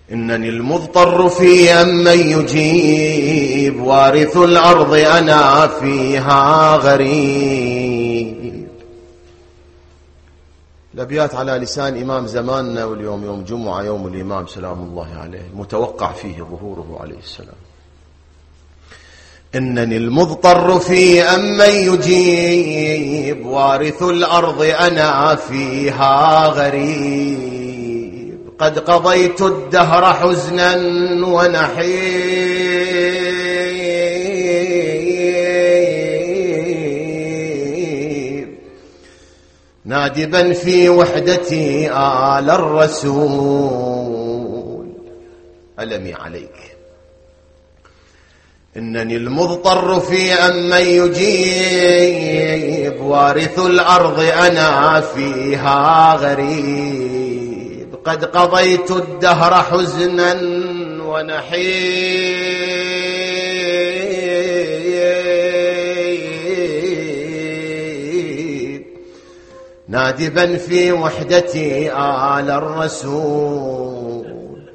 إنني المضطر في من يجيب، وارث الأرض أنا فيها غريب. الأبيات على لسان إمام زماننا، واليوم يوم جمعة، يوم الإمام سلام الله عليه، المتوقع فيه ظهوره عليه السلام. إنني المضطر في من يجيب، وارث الأرض أنا فيها غريب. قد قضيت الدهر حزنا ونحيب، نادبا في وحدتي آل الرسول ألمي عليك. إنني المضطر في من يجيب، وارث الأرض أنا فيها غريب. قد قضيت الدهر حزنا ونحيب، نادبا في وحدتي آل الرسول.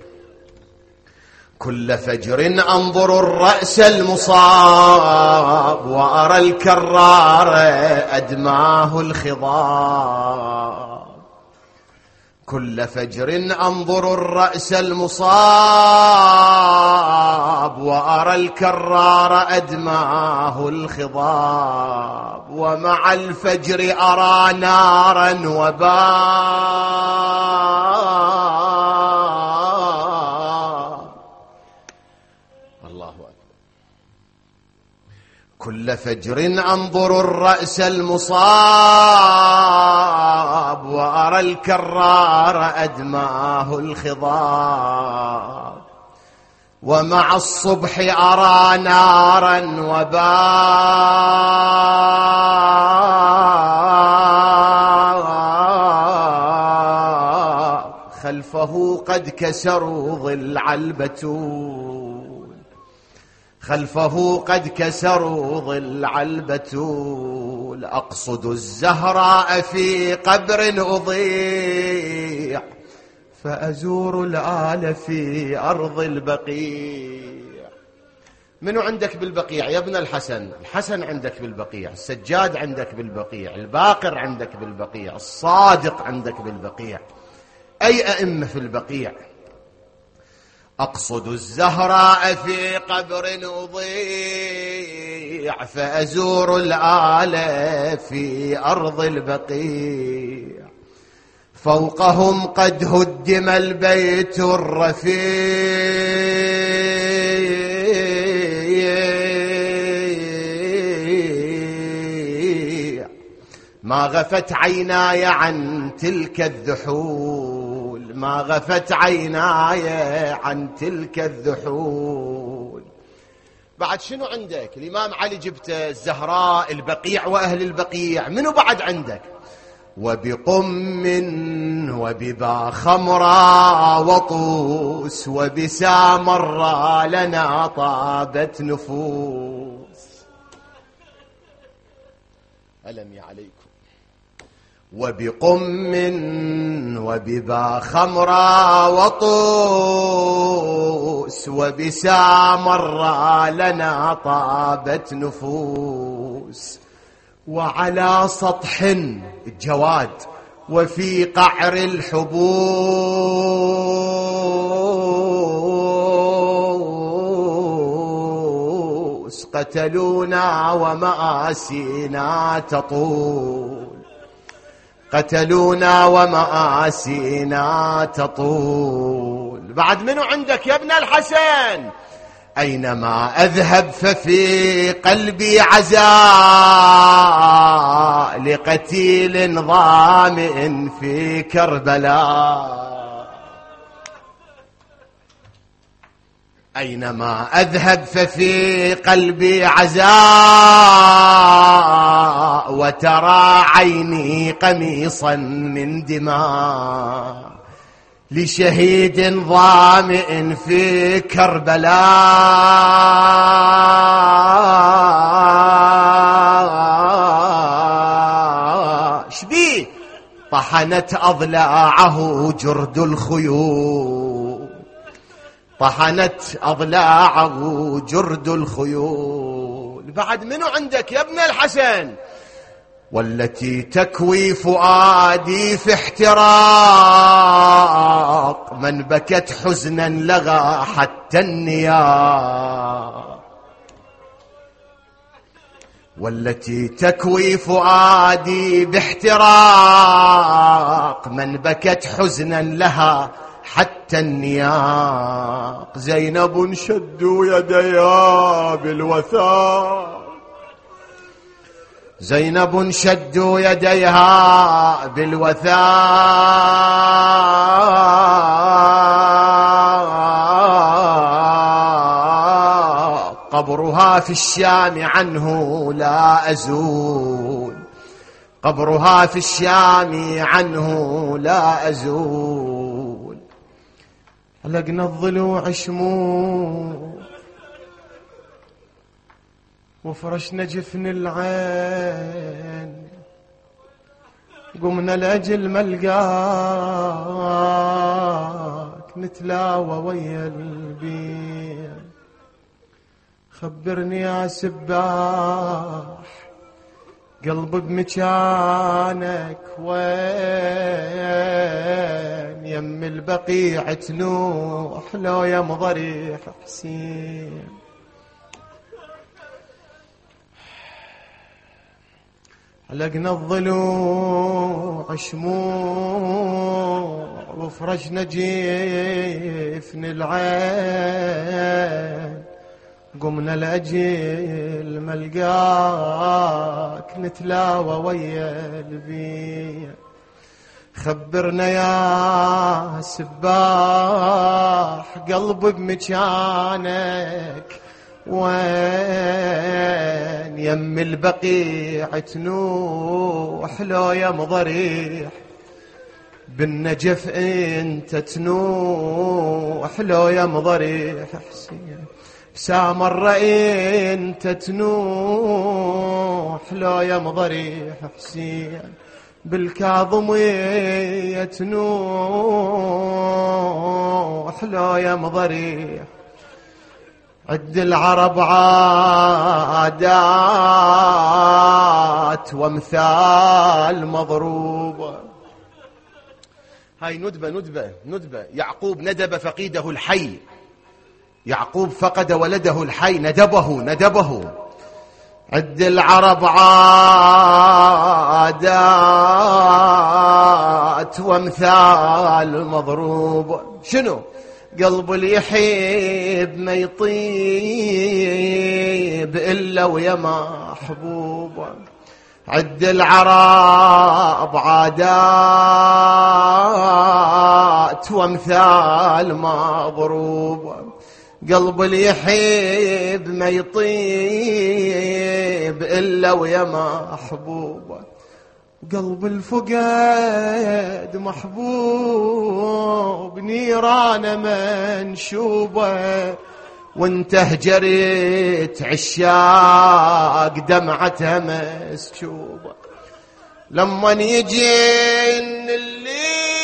كل فجر أنظر الرأس المصاب، وأرى الكرار أدماه الخضاب. كل فجر أنظر الرأس المصاب، وأرى الكرار أدماه الخضاب. ومع الفجر أرى نارا وباب. الله أكبر. كل فجر أنظر الرأس المصاب، وأرى الكرار أدماه الخضاب. ومع الصبح أرى نارا وباب، خلفه قد كسروا ضلع البتول. خلفه قد كسروا ضلع البتول. أقصد الزهراء في قبر أضيع، فأزور الآل في أرض البقيع. منو عندك بالبقيع يا ابن الحسن؟ الحسن عندك بالبقيع، السجاد عندك بالبقيع، الباقر عندك بالبقيع، الصادق عندك بالبقيع. أي أئمة في البقيع؟ أقصد الزهراء في قبر أضيع، فأزور الآل في أرض البقيع. فوقهم قد هدم البيت الرفيع، ما غفت عيناي عن تلك الذحول. ما غفت عيناي عن تلك الذحول. بعد شنو عندك؟ الإمام علي جبته، الزهراء، البقيع وأهل البقيع. منو بعد عندك؟ وبقم وببا خمرا وطوس، وبسامرا لنا طابت نفوس. ألمي عليكم. وبقم وببا خمرا وطوس، وبسامرا لنا طابت نفوس. وعلى سطح الجواد وفي قعر الحبوس، قتلونا ومآسينا تطول. قتلونا ومآسينا تطول. بعد منو عندك يا ابن الحسن؟ أينما أذهب ففي قلبي عزاء، لقتيل ظامئ في كربلاء. أينما أذهب ففي قلبي عزاء، وترى عيني قميصا من دماء، لشهيد ظامئ في كربلاء. شبيه؟ طحنت أضلاعه جرد الخيول. طحنت أضلاعه جرد الخيول. بعد منو عندك يا ابن الحسن؟ والتي تكوي فؤادي في احتراق، من بكت حزنا لغى حتى النياق. والتي تكوي فؤادي باحتراق، من بكت حزنا لها حتى النياق. زينب شدوا يديها بالوثاق، زينب شدوا يديها بالوثاق. قبرها في الشام عنه لا أزول، قبرها في الشام عنه لا أزول. حلقنا الضلوع شموع وفرشنا جفن العين، قمنا لأجل ملقاك نتلاوى ويا البين. خبرني يا سباح قلب بمكانك وين، يم البقيع تنوح لو يم ضريح حسين. حلقنا الضلوع شموع وفرشنا جيفن العين، قمنا لأجل ملقاك نتلاوى ويا البيت. خبرنا يا سباح قلب بمكانك وين، يم البقيع تنوح لو يم ضريح بالنجف انت تنوح لو يم ضريح حسين. سامر انت تنوح لو يم ضريح حسين. بالكاظمية تنوح لو يم ضريح. عد العرب عادات وامثال مضروبة. هاي ندبة. يعقوب ندب فقيده الحي، يعقوب فقد ولده الحي ندبه. عد العرب عادات وامثال مضروبة. شنو؟ قلب اللي يحب ما يطيب إلا ويا محبوبه. عد العرب عادات وامثال مضروبه. قلب اللي يحب ما يطيب إلا ويا محبوبه. قلب الفقد محبوب نيران منشوبة، وانت هجرت عشاق دمعتها مسكوبة. لما يجين الليل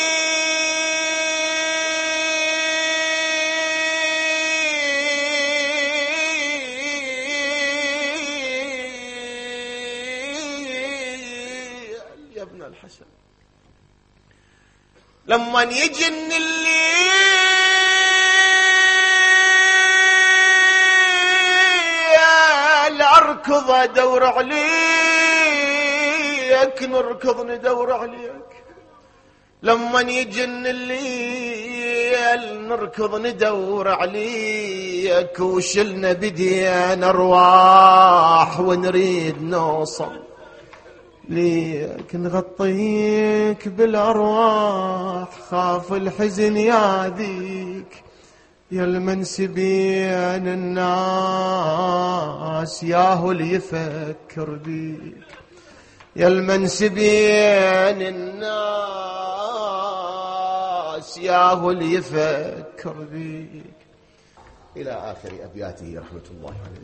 يا ابن الحسن، لما يجن الليل اركض ادور عليك، نركض ندور عليك. لما يجن الليل نركض ندور عليك، وشلنا بديان ارواح ونريد نوصل ليك. نغطيك بالأرواح خاف الحزن ياذيك، يا المنسبين الناس ياهو اللي يفكر بيك. يا المنسبين الناس ياهو اللي يفكر بيك. إلى آخر أبياته رحمة الله عليه.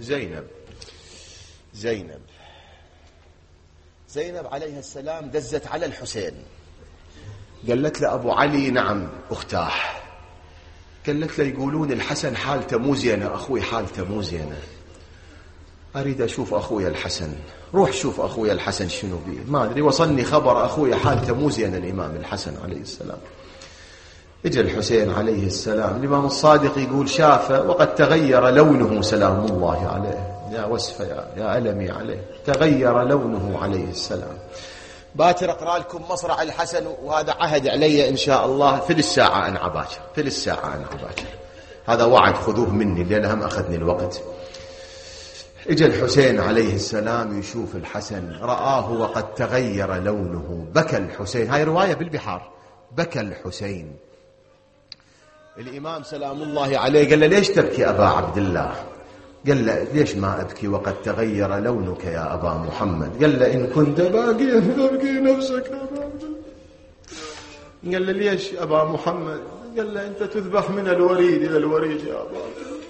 زينب عليها السلام دزت على الحسين، قالت له أبو علي نعم أختاه، قالت له يقولون الحسن حالته مو زينة، أخوي حالته مو زينة، أريد أشوف أخوي الحسن. روح شوف أخوي الحسن شنو بيه، ما أدري وصلني خبر أخوي حالته مو زينة الإمام الحسن عليه السلام. اجى الحسين عليه السلام، الإمام الصادق يقول شافه وقد تغير لونه سلام الله عليه، يا وسفة يا ألمي عليه، تغير لونه عليه السلام. باكر أقرأ لكم مصرع الحسن، وهذا عهد علي إن شاء الله في الساعة أنا باكر، في الساعة أنا باكر، هذا وعد خذوه مني لأن هم أخذني الوقت. اجى الحسين عليه السلام يشوف الحسن، رآه وقد تغير لونه، بكى الحسين. هاي رواية بالبحار. بكى الحسين. الإمام سلام الله عليه قال له ليش تبكي أبا عبد الله؟ قال له ليش ما أبكي وقد تغير لونك يا أبا محمد؟ قال له إن كنت باقيا فابكي نفسك يا أبا عبد الله. قال له ليش أبا محمد؟ قال له أنت تذبح من الوريد إلى الوريد يا أبا عبد الله.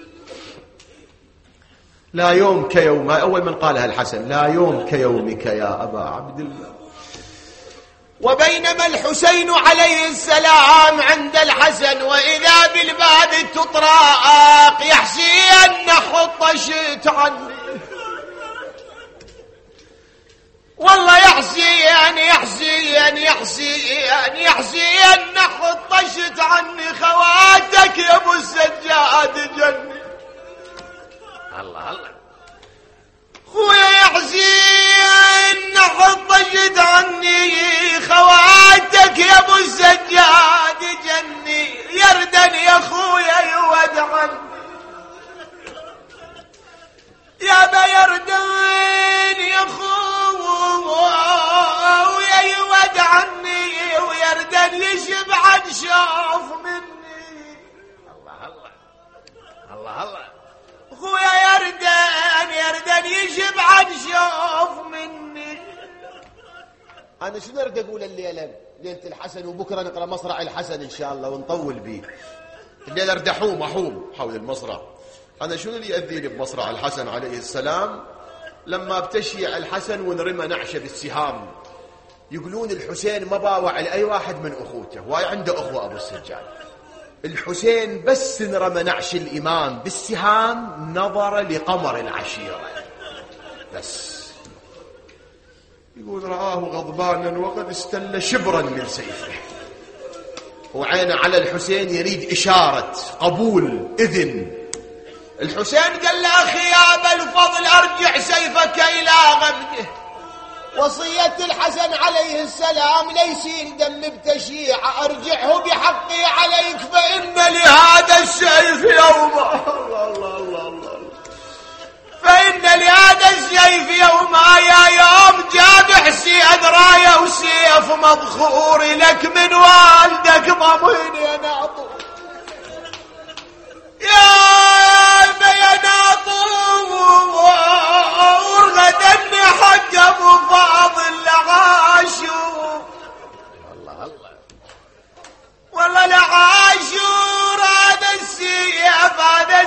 لا يوم كيوم، أول من قالها الحسن، لا يوم كيومك يا أبا عبد الله. وبينما الحسين عليه السلام عند الحسن وإذا بالباب تطرق يحسي أن حطشت عني، والله يحسي أن حطشت عني خواتك يا أبو السجاد جني. الله الله خويا يحسي أن حطشت عني خواتك يا أبو السجاد جني، يردن يا خويا يود عني، يا با يردن يا خويا يود عني، ويردن يشبع شوف مني. الله الله الله الله خويا يردن يشبع شوف مني. أنا شنو أريد أقول الليلة؟ ليلة الحسن، وبكرة نقرأ مصرع الحسن إن شاء الله ونطول به. الليلة أريد أحوم حول المصرع. أنا شنو اللي يأذيني بمصرع الحسن عليه السلام؟ لما بتشيع الحسن ونرمى نعشه بالسهام، يقولون الحسين ما باوع لأي واحد من أخوته، وهاي عنده أخوة أبو السجاد. الحسين بس انرمى نعش الإمام بالسهام نظر لقمر العشيرة بس. يقول رآه غضبانا وقد استل شبرا من سيفه، وعينه على الحسين يريد إشارة قبول إذن. الحسين قال له أخي يا أبا الفضل أرجع سيفك إلى غمده، وصية الحسن عليه السلام ليسيل دم بتشيع، أرجعه بحقي عليك فإن لهذا السيف يوما فإن لهذا السيف يوما يا يوم جابح سيد راية وسيف مضخور لك من والدك ضمين يا ناطور، يا ناطور غدني حق أبو فاضل لعاشور. الله الله والله لعاشور هذا السيف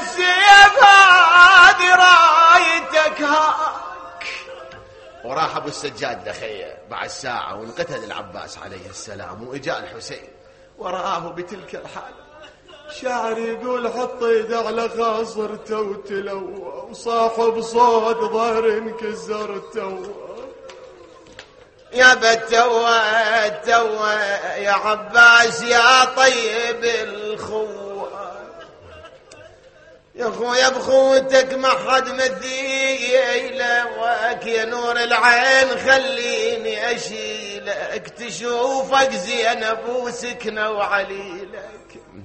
هذه رايتك هاك. وراح أبو السجاد لخيه بعد ساعة وانقتل العباس عليه السلام، وإجاء الحسين ورآه بتلك الحالة. شاعر يقول حط ايده على خاصرته وتلوى، وصاحب صوت ظهر انكسرته، يا بتوى يا عباس يا طيب الخوة، يا خويا بخوتك ما حد مثيله، وك يا نور العين خليني اشيلك، تشوفك زينب وسكنه وعليلك،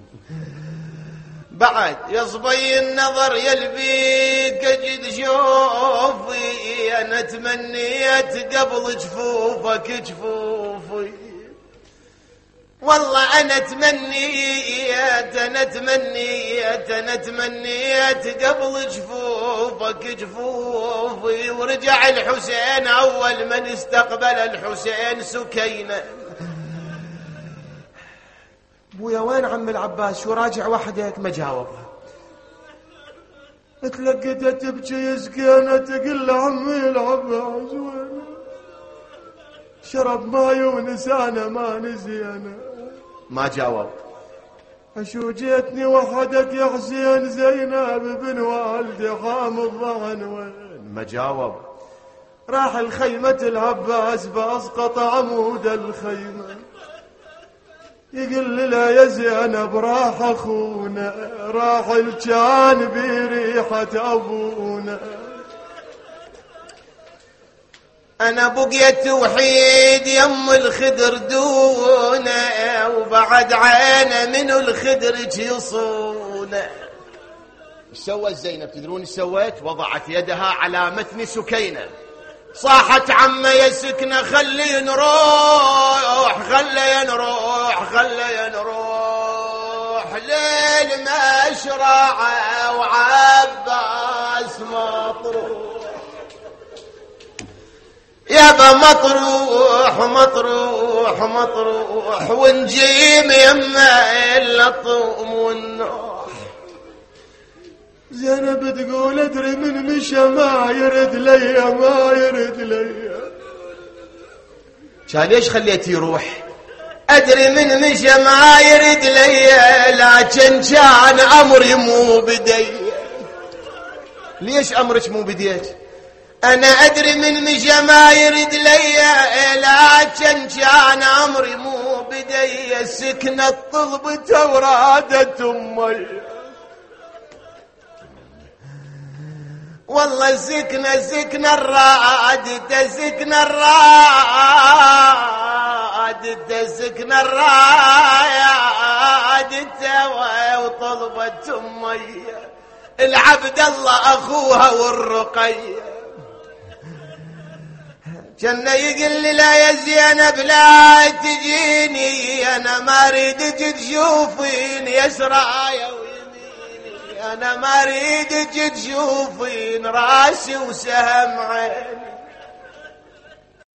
بعد يا صبي النظر يلبيك اجد شوفي، انا تمنيت قبل جفوفك جفوفي، والله انا تمنيت قبل جفوفك جفوفي. ورجع الحسين اول من استقبل الحسين سكينة. ابويا وين عم العباس؟ شو راجع وحدك؟ ما جاوبها. تلقيت تبكي سكينة تقول له عمي العباس وين؟ شرب ماي ونسانا ما نسينا. ما جاوب. شو جيتني وحدك يا حسين زينب بن والدي حامض ضغن وين ما جاوب راح الخيمة العباس بأسقط عمود الخيمة يقول لي لا يا زينب راح أخونا راح الجان بريحة أبونا أنا بقيت وحيد يم الخدر دونه وبعد عينه من الخدر جيصونه. ايش سوت زينب تدرون ايش سوت؟ وضعت يدها على متن سكينة صاحت عمه يا سكنة خلي نروح خلي نروح خلي نروح ليل مشرعه وعباس مطروح يابا مطروح مطروح مطروح ونجيم يما اللطم والنوح. زينب تقول ادري من مشى ما يرد لي ما يرد لي. كان ليش خليتي يروح؟ ادري من مشى ما يرد لي لكن كان امري مو بدي. ليش امرك مو بديت؟ أنا أدري من مشى ما يرد لي لكن كان أمري مو بدي. سكنة طلبته ورادت أمي والله سكنة الرادة سكنة الرادة وطلبت أمي العبد الله أخوها والرقية. كان يقول لي لا يا زينب لا تجيني أنا ما أريدك تشوفين يسرايا ويميني أنا ما أريدك تشوفين راسي وسهم عيني